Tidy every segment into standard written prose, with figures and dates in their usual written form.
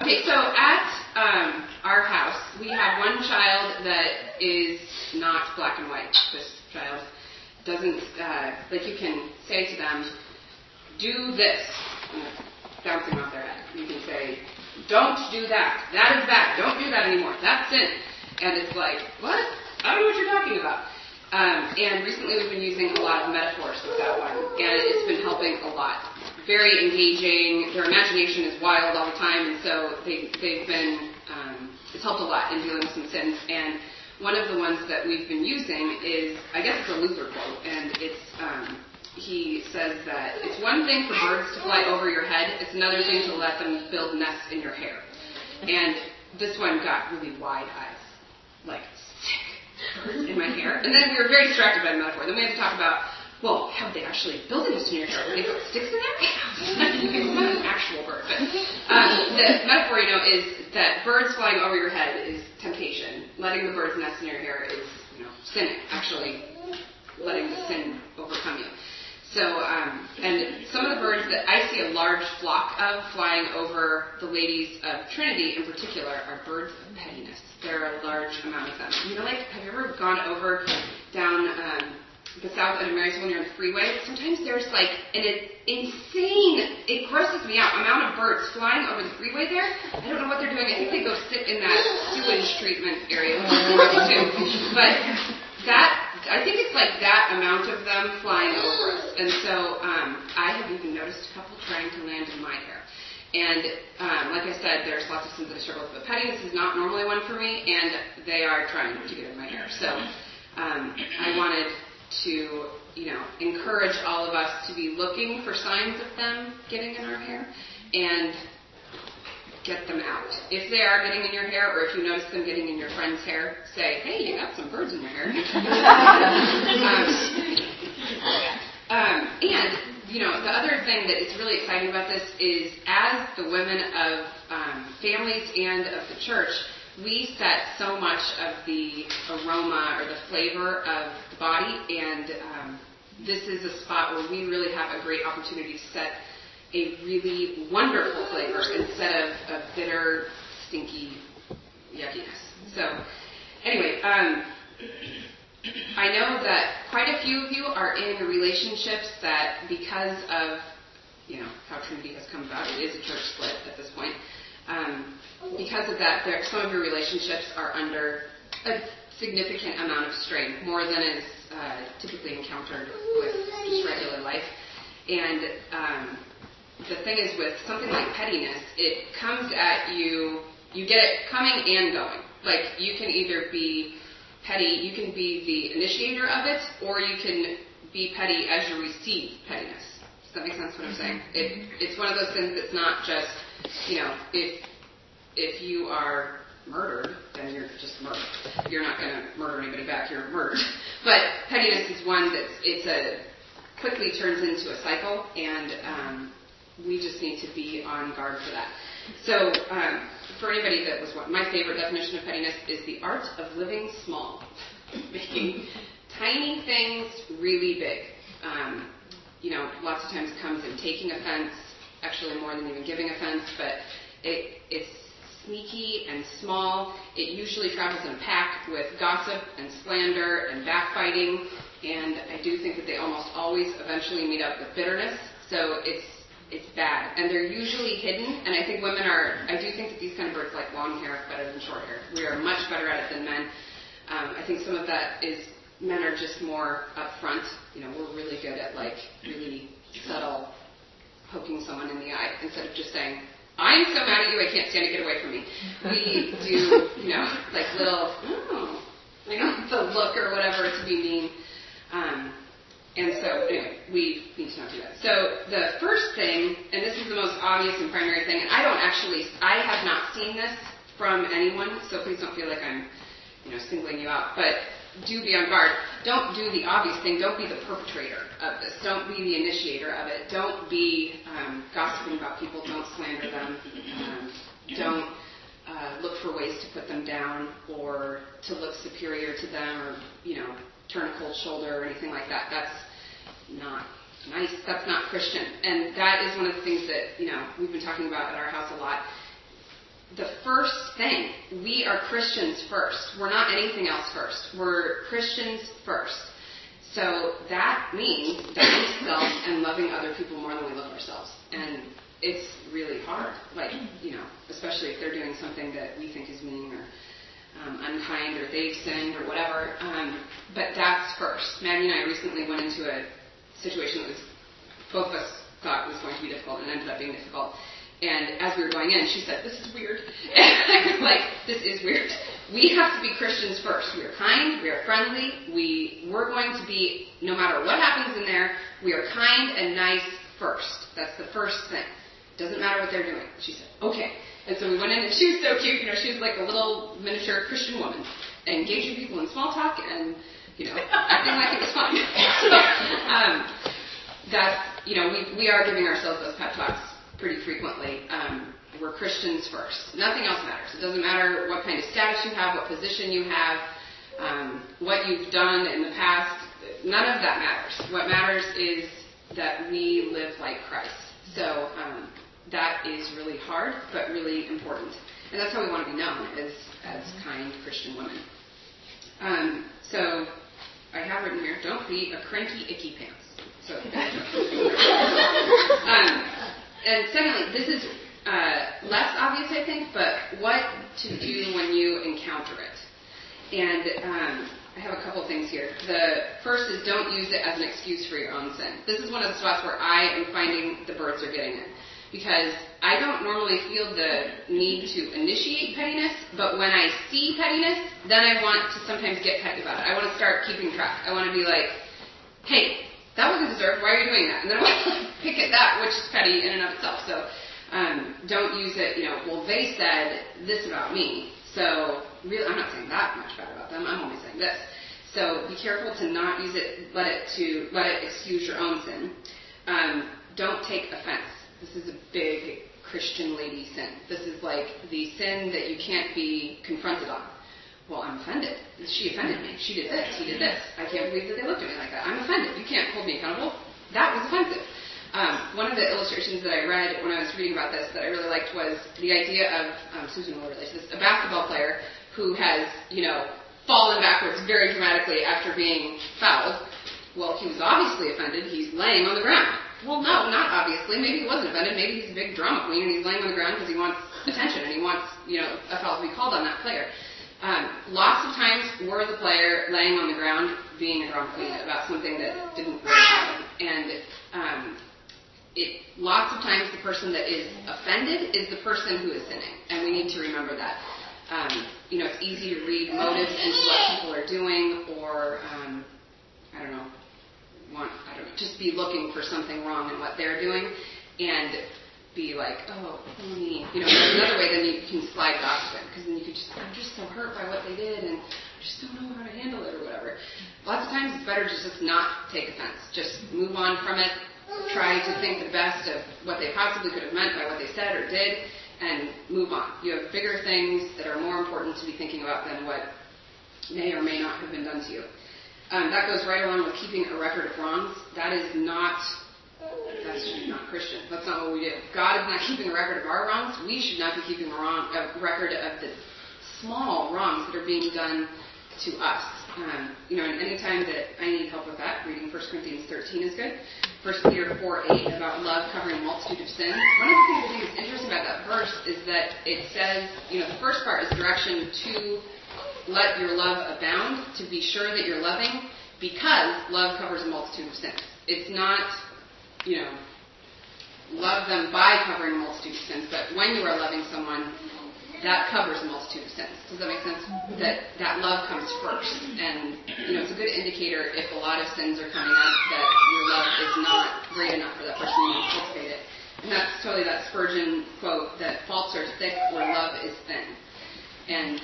Okay, so at our house, we have one child that is not black and white. This child doesn't, you can say to them, do this, bouncing off their head. You can say, don't do that. That is bad. Don't do that anymore. That's sin. And it's like, what? I don't know what you're talking about. And recently we've been using a lot of metaphors with that one, and it's been helping a lot. Very engaging. Their imagination is wild all the time, and so they've been, it's helped a lot in dealing with some sins. And one of the ones that we've been using is, I guess it's a Luther quote, and it's, he says that it's one thing for birds to fly over your head, it's another thing to let them build nests in your hair. And this one got really wide eyes, like, sick birds in my hair. And then we were very distracted by the metaphor. Then we had to talk about, well, how would they actually build a nest in your hair? Would they put sticks in there? It's not an actual bird. But the metaphor, is that birds flying over your head is temptation. Letting the bird's nest in your hair is, sinning, actually letting the sin overcome you. So, and some of the birds that I see a large flock of flying over the ladies of Trinity in particular are birds of pettiness. There are a large amount of them. Have you ever gone over down the south end of Marysville near the freeway? Sometimes there's an insane, it grosses me out, amount of birds flying over the freeway there. I don't know what they're doing. I think they go sit in that sewage treatment area, which is gross too. But I think it's that amount of them flying over us. And so I have even noticed a couple trying to land in my hair. And like I said, there's lots of sins that I struggle with, but pettiness is not normally one for me, and they are trying to get in my hair. So I wanted to, encourage all of us to be looking for signs of them getting in our hair and get them out. If they are getting in your hair, or if you notice them getting in your friend's hair, say, hey, you got some birds in your hair. And the other thing that is really exciting about this is as the women of families and of the church, we set so much of the aroma or the flavor of the body, and this is a spot where we really have a great opportunity to set a really wonderful flavor instead of bitter, stinky yuckiness. So, anyway, I know that quite a few of you are in relationships that because of, how Trinity has come about, it is a church split at this point. Because of that, some of your relationships are under a significant amount of strain, more than is typically encountered with just regular life. And the thing is, with something like pettiness, it comes at you, you get it coming and going. You can either be petty, you can be the initiator of it, or you can be petty as you receive pettiness. Does that make sense what I'm saying? It's one of those things that's not just, if you are murdered, then you're just murdered. You're not going to murder anybody back, you're murdered. But pettiness is one that quickly turns into a cycle, and we just need to be on guard for that. So, for anybody that was my favorite definition of pettiness is the art of living small. Making tiny things really big. Lots of times it comes in taking offense, actually more than even giving offense, but it's sneaky and small. It usually travels in a pack with gossip and slander and backbiting, and I do think that they almost always eventually meet up with bitterness. So it's bad, and they're usually hidden, and I think I do think that these kind of birds like long hair better than short hair. We are much better at it than men. I think some of that is men are just more upfront. We're really good at really subtle poking someone in the eye instead of just saying, I'm so mad at you, I can't stand it, get away from me. We do, little, the look or whatever to be mean. And so, anyway, we need to not do that. So the first thing, and this is the most obvious and primary thing, and I have not seen this from anyone, so please don't feel like I'm, singling you out, but do be on guard. Don't do the obvious thing. Don't be the perpetrator of this. Don't be the initiator of it. Don't be gossiping about people. Don't slander them. Don't look for ways to put them down or to look superior to them or, turn a cold shoulder or anything like that. That's not nice. That's not Christian. And that is one of the things that, we've been talking about at our house a lot. the first thing, we are Christians first. We're not anything else first. We're Christians first. So that means dying to self and loving other people more than we love ourselves. And it's really hard, like, especially if they're doing something that we think is mean or unkind, or they've sinned or whatever. But that's first. Maggie and I recently went into a situation that was, both of us thought was going to be difficult and ended up being difficult. And as we were going in, she said, "This is weird." And I was like, "This is weird." We have to be Christians first. We are kind. We are friendly. We're going to be, no matter what happens in there, we are kind and nice first. That's the first thing. Doesn't matter what they're doing. She said, "Okay." And so we went in, and she was so cute. She was like a little miniature Christian woman, engaging people in small talk and, acting like it was fun. We are giving ourselves those pep talks pretty frequently. We're Christians first. Nothing else matters. It doesn't matter what kind of status you have, what position you have, what you've done in the past. None of that matters. What matters is that we live like Christ. So that is really hard, but really important. And that's how we want to be known, as kind Christian women. So I have written here, don't be a cranky, icky pants. So, and secondly, this is less obvious, I think, but what to do when you encounter it. And I have a couple things here. The first is, don't use it as an excuse for your own sin. This is one of the spots where I am finding the birds are getting in. Because I don't normally feel the need to initiate pettiness, but when I see pettiness, then I want to sometimes get petty about it. I want to start keeping track. I want to be like, "Hey, that wasn't deserved. Why are you doing that?" And then I want to pick at that, which is petty in and of itself. So don't use it, well, they said this about me. So really, I'm not saying that much bad about them. I'm only saying this. So be careful to not use it, let it excuse your own sin. Don't take offense. This is a big Christian lady sin. This is like the sin that you can't be confronted on. "Well, I'm offended. She offended me. She did this. He did this. I can't believe that they looked at me like that. I'm offended. You can't hold me accountable." That was offensive. One of the illustrations that I read when I was reading about this that I really liked was the idea of, Susan will relate to this, a basketball player who has, fallen backwards very dramatically after being fouled. Well, he was obviously offended. He's laying on the ground. Well, no, not obviously. Maybe he wasn't offended. Maybe he's a big drama queen and he's laying on the ground because he wants attention and he wants, a foul to be called on that player. Lots of times we're the player laying on the ground being a drama queen about something that didn't really happen. And lots of times the person that is offended is the person who is sinning. And we need to remember that. It's easy to read motives into what people are doing or, just be looking for something wrong in what they're doing and be like, "Oh, me." Another way then you can slide gossiping because then you could I'm just so hurt by what they did and I just don't know how to handle it or whatever. Lots of times it's better to just not take offense. Just move on from it. Try to think the best of what they possibly could have meant by what they said or did and move on. You have bigger things that are more important to be thinking about than what may or may not have been done to you. That goes right along with keeping a record of wrongs. That's not Christian. That's not what we do. God is not keeping a record of our wrongs. We should not be keeping a record of the small wrongs that are being done to us. And any time that I need help with that, reading 1 Corinthians 13 is good. 1 Peter 4:8 about love covering a multitude of sins. One of the things I think is interesting about that verse is that it says, the first part is direction to let your love abound, to be sure that you're loving, because love covers a multitude of sins. It's not, love them by covering a multitude of sins, but when you are loving someone, that covers a multitude of sins. Does that make sense? That love comes first. And, it's a good indicator if a lot of sins are coming up that your love is not great enough for that person to anticipate it. And that's totally that Spurgeon quote that faults are thick where love is thin. And,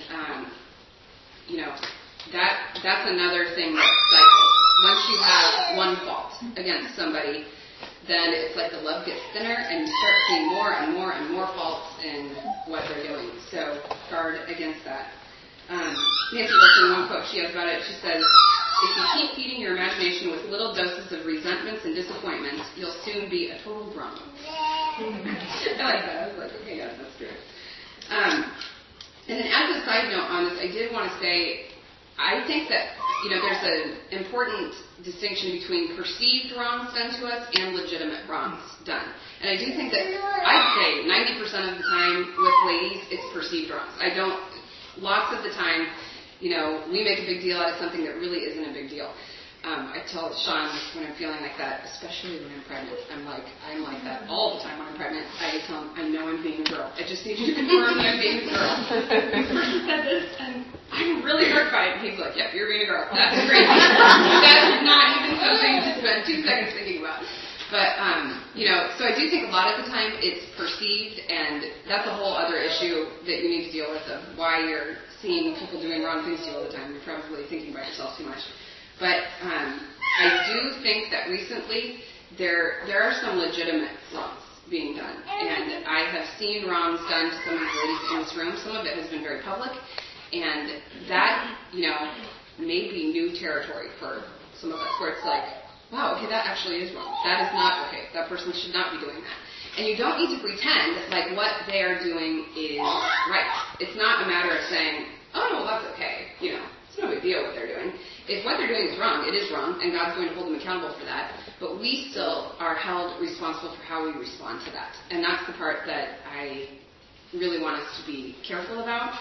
that's another thing that cycles. Once you have one fault against somebody, then it's like the love gets thinner and you start seeing more and more and more faults in what they're doing. So guard against that. Nancy Wilson, one quote she has about it, she says, "If you keep feeding your imagination with little doses of resentments and disappointments, you'll soon be a total grump." I like that. I was like, okay, yeah, that's true. side note on this, I did want to say, I think that, there's an important distinction between perceived wrongs done to us and legitimate wrongs done. And I do think that, I'd say 90% of the time with ladies, it's perceived wrongs. Lots of the time, we make a big deal out of something that really isn't a big deal. I tell Sean when I'm feeling like that, especially when I'm pregnant, I'm like that all the time when I'm pregnant. I tell him, I know I'm being a girl. I just need you to confirm that I'm being a girl. This person said this, and I'm really hurt by it. And he's like, yep, you're being a girl. That's great. That's not even something to spend 2 seconds thinking about. But, so I do think a lot of the time it's perceived, and that's a whole other issue that you need to deal with of why you're seeing people doing wrong things to you all the time. You're probably thinking about yourself too much. But I do think that recently there are some legitimate wrongs being done. And I have seen wrongs done to some of the ladies in this room. Some of it has been very public. And that, may be new territory for some of us, where it's like, wow, okay, that actually is wrong. That is not okay. That person should not be doing that. And you don't need to pretend like what they are doing is right. It's not a matter of saying, oh, no, that's okay. It's no big deal what they're doing. If what they're doing is wrong, it is wrong, and God's going to hold them accountable for that. But we still are held responsible for how we respond to that. And that's the part that I really want us to be careful about.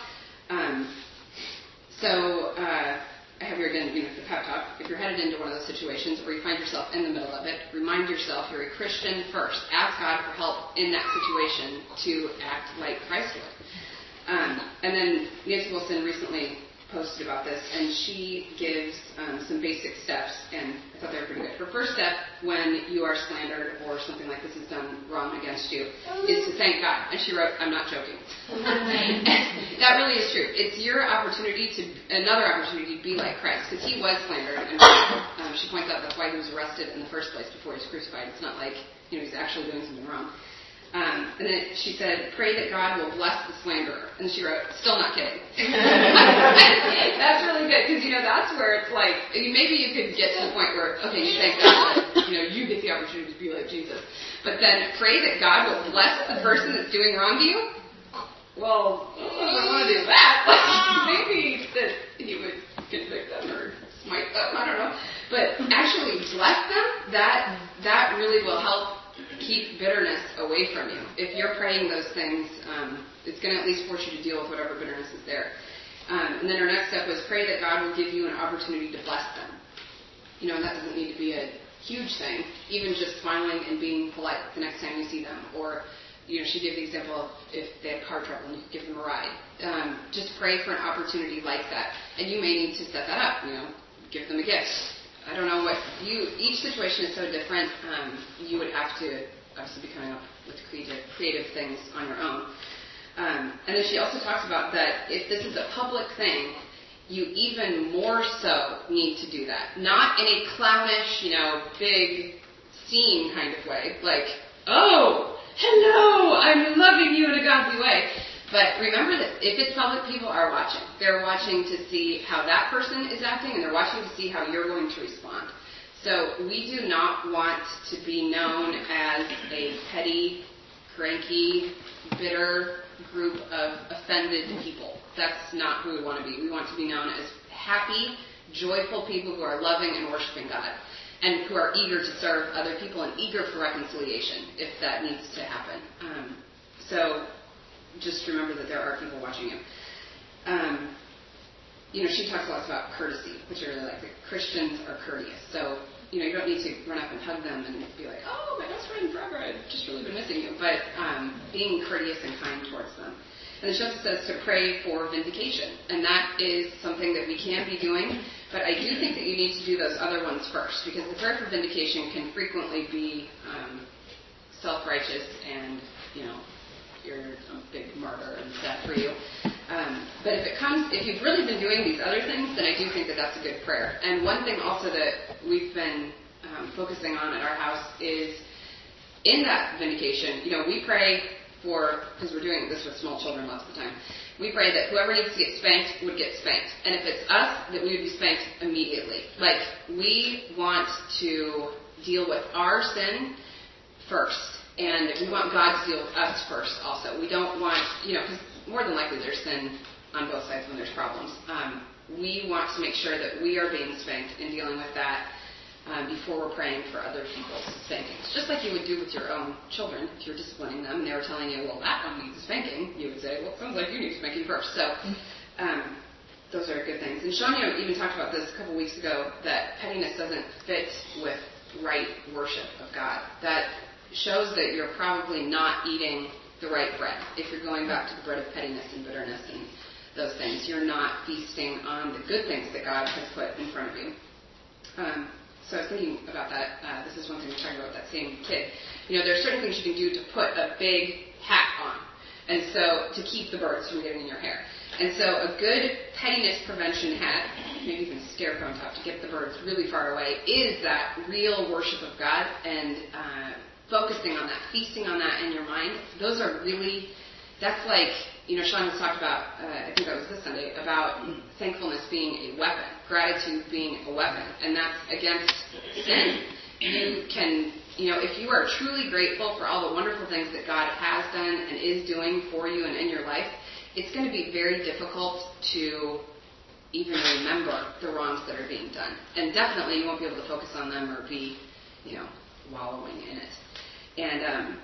I have here again, the pep talk. If you're headed into one of those situations or you find yourself in the middle of it, remind yourself you're a Christian first. Ask God for help in that situation to act like Christ would. And then Nancy Wilson recently posted about this, and she gives some basic steps, and I thought they were pretty good. Her first step when you are slandered or something like this is done wrong against you is to thank God. And she wrote, I'm not joking. That really is true. It's your another opportunity to be like Christ, because he was slandered. And she points out that's why he was arrested in the first place before he was crucified. It's not like he's actually doing something wrong. And then she said, pray that God will bless the slanderer. And she wrote, still not kidding. That's really good, because, that's where it's like, maybe you could get to the point where, okay, you thank God that, you get the opportunity to be like Jesus. But then pray that God will bless the person that's doing wrong to you? Well, I don't want to do that. Maybe that he would convict them or smite them, I don't know. But actually bless them, that really will help keep bitterness away from you. If you're praying those things, it's going to at least force you to deal with whatever bitterness is there. And then our next step was pray that God will give you an opportunity to bless them. And that doesn't need to be a huge thing. Even just smiling and being polite the next time you see them. Or, she gave the example of if they had car trouble and you could give them a ride. Just pray for an opportunity like that. And you may need to set that up. Give them a gift. I don't know each situation is so different. You would have to obviously be coming up with creative things on your own. And then she also talks about that if this is a public thing, you even more so need to do that. Not in a clownish, big scene kind of way. Like, oh, hello, I'm loving you in a godly way. But remember that if it's public, people are watching. They're watching to see how that person is acting, and they're watching to see how you're going to respond. So we do not want to be known as a petty, cranky, bitter group of offended people. That's not who we want to be. We want to be known as happy, joyful people who are loving and worshiping God, and who are eager to serve other people and eager for reconciliation if that needs to happen. Just remember that there are people watching you. She talks a lot about courtesy, which I really like. That Christians are courteous. So, you don't need to run up and hug them and be like, oh, my best friend forever, I've just really been missing you. But being courteous and kind towards them. And then she also says to pray for vindication. And that is something that we can be doing. But I do think that you need to do those other ones first. Because the prayer for vindication can frequently be self-righteous and, you're a big martyr and sad for you. But if you've really been doing these other things, then I do think that that's a good prayer. And one thing also that we've been focusing on at our house is in that vindication, we pray for, because we're doing this with small children lots of the time, we pray that whoever needs to get spanked would get spanked. And if it's us, that we would be spanked immediately. Like, we want to deal with our sin first. And we want God to deal with us first also. We don't want, because more than likely there's sin on both sides when there's problems. We want to make sure that we are being spanked and dealing with that before we're praying for other people's spankings. Just like you would do with your own children. If you're disciplining them and they were telling you, well, that one needs a spanking, you would say, well, it sounds like you need spanking first. So those are good things. And Shania even talked about this a couple weeks ago, that pettiness doesn't fit with right worship of God. That shows that you're probably not eating the right bread. If you're going back to the bread of pettiness and bitterness and those things, you're not feasting on the good things that God has put in front of you. So I was thinking about that. This is one thing we were talking about with that same kid. There are certain things you can do to put a big hat on, and so to keep the birds from getting in your hair. And so a good pettiness prevention hat, maybe even scarecrow on top to get the birds really far away, is that real worship of God and focusing on that, feasting on that in your mind. Those are really, that's like, Sean has talked about, I think that was this Sunday, about thankfulness being a weapon, gratitude being a weapon, and that's against sin. You can, if you are truly grateful for all the wonderful things that God has done and is doing for you and in your life, it's going to be very difficult to even remember the wrongs that are being done. And definitely you won't be able to focus on them or be, wallowing in it. And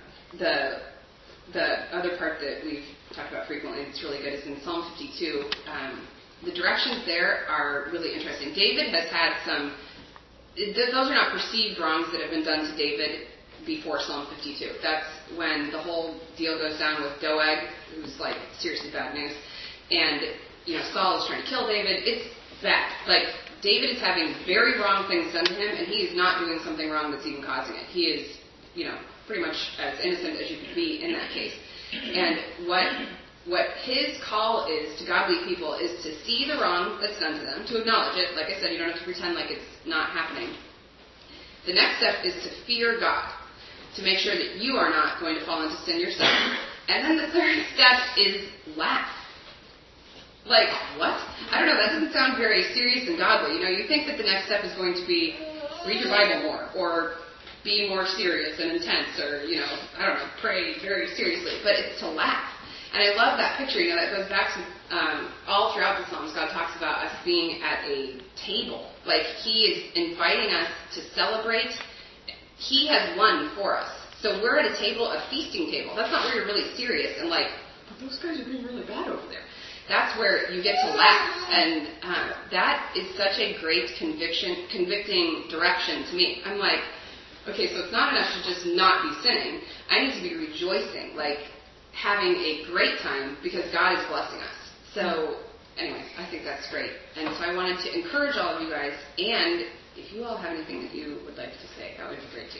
the other part that we've talked about frequently that's really good is in Psalm 52. The directions there are really interesting. David has had some, those are not perceived wrongs that have been done to David before Psalm 52. That's when the whole deal goes down with Doeg, who's like seriously bad news. And, Saul is trying to kill David. It's bad. Like, David is having very wrong things done to him, and he is not doing something wrong that's even causing it. He is, pretty much as innocent as you could be in that case. And what his call is to godly people is to see the wrong that's done to them, to acknowledge it. Like I said, you don't have to pretend like it's not happening. The next step is to fear God, to make sure that you are not going to fall into sin yourself. And then the third step is laugh. Like, what? I don't know, that doesn't sound very serious and godly. You think that the next step is going to be read your Bible more, or be more serious and intense, or, pray very seriously. But it's to laugh. And I love that picture, that goes back to all throughout the Psalms. God talks about us being at a table. Like, He is inviting us to celebrate. He has won for us. So we're at a table, a feasting table. That's not where you're really serious and like, but those guys are being really bad over there. That's where you get to laugh. And that is such a great convicting direction to me. I'm like, okay, so it's not enough to just not be sinning. I need to be rejoicing, like having a great time because God is blessing us. So anyway, I think that's great. And so I wanted to encourage all of you guys, and if you all have anything that you would like to say, that would be great too.